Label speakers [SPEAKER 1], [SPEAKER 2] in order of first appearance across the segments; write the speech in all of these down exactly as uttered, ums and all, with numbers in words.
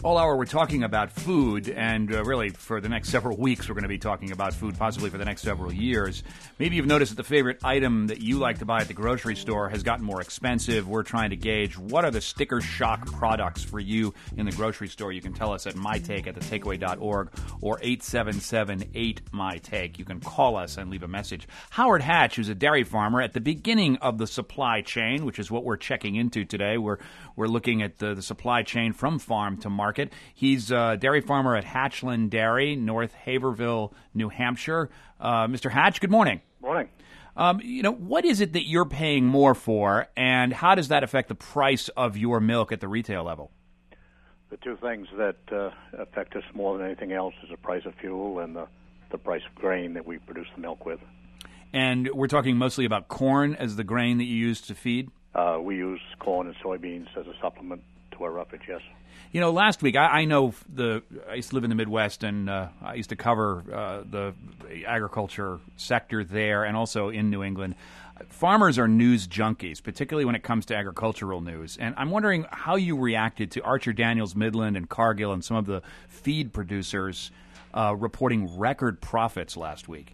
[SPEAKER 1] All hour, we're talking about food, and uh, really for the next several weeks, we're going to be talking about food, possibly for the next several years. Maybe you've noticed that the favorite item that you like to buy at the grocery store has gotten more expensive. We're trying to gauge what are the sticker shock products for you in the grocery store. You can tell us at mytake at the takeaway dot org or eight seven seven eight mytake. You can call us and leave a message. Howard Hatch, who's a dairy farmer at the beginning of the supply chain, which is what we're checking into today. We're we're looking at the, the supply chain from farm to market. He's a dairy farmer at Hatchland Dairy, North Haverhill, New Hampshire. Uh, Mister Hatch, good morning.
[SPEAKER 2] Morning.
[SPEAKER 1] Um, you know, what is it that you're paying more for, and how does that affect the price of your milk at the retail level?
[SPEAKER 2] The two things that uh, affect us more than anything else is the price of fuel and the, the price of grain that we produce the milk with.
[SPEAKER 1] And we're talking mostly about corn as the grain that you use to feed?
[SPEAKER 2] Uh, we use corn and soybeans as a supplement to our roughage, yes.
[SPEAKER 1] You know, last week, I, I know the I used to live in the Midwest, and uh, I used to cover uh, the agriculture sector there and also in New England. Farmers are news junkies, particularly when it comes to agricultural news. And I'm wondering how you reacted to Archer Daniels Midland and Cargill and some of the feed producers uh, reporting record profits last week.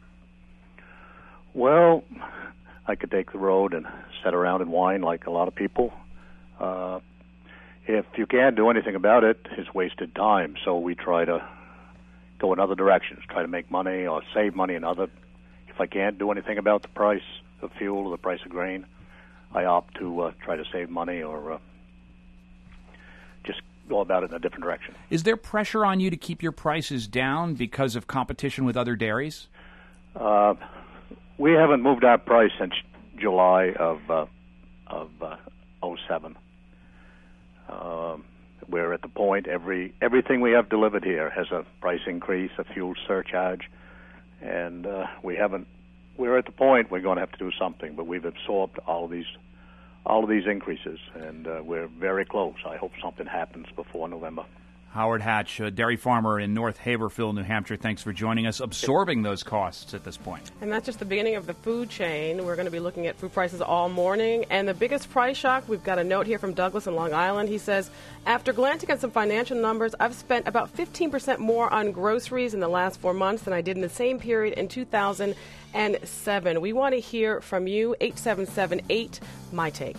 [SPEAKER 2] Well, I could take the road and sit around and whine like a lot of people. Uh, if you can't do anything about it, it's wasted time. So we try to go in other directions, try to make money or save money in other. If I can't do anything about the price of fuel or the price of grain, I opt to uh, try to save money or uh, just go about it in a different direction.
[SPEAKER 1] Is there pressure on you to keep your prices down because of competition with other dairies?
[SPEAKER 2] Uh, we haven't moved our price since July of uh, of uh, oh seven. Um, we're at the point every everything we have delivered here has a price increase, a fuel surcharge, and uh, we haven't. We're at the point we're going to have to do something, but we've absorbed all of these all of these increases, and uh, we're very close. I hope something happens before November.
[SPEAKER 1] Howard Hatch, a dairy farmer in North Haverhill, New Hampshire, thanks for joining us, absorbing those costs at this point.
[SPEAKER 3] And that's just the beginning of the food chain. We're going to be looking at food prices all morning. And the biggest price shock, we've got a note here from Douglas in Long Island. He says, after glancing at some financial numbers, I've spent about fifteen percent more on groceries in the last four months than I did in the same period in two thousand seven. We want to hear from you, eight seven seven eight, my take.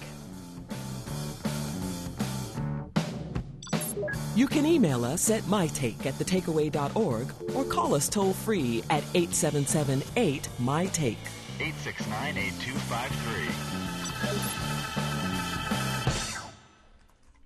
[SPEAKER 4] You can email us at mytake at the takeaway dot org or call us toll-free at eight seven seven eight, my take.
[SPEAKER 5] eight six nine, eight two five three.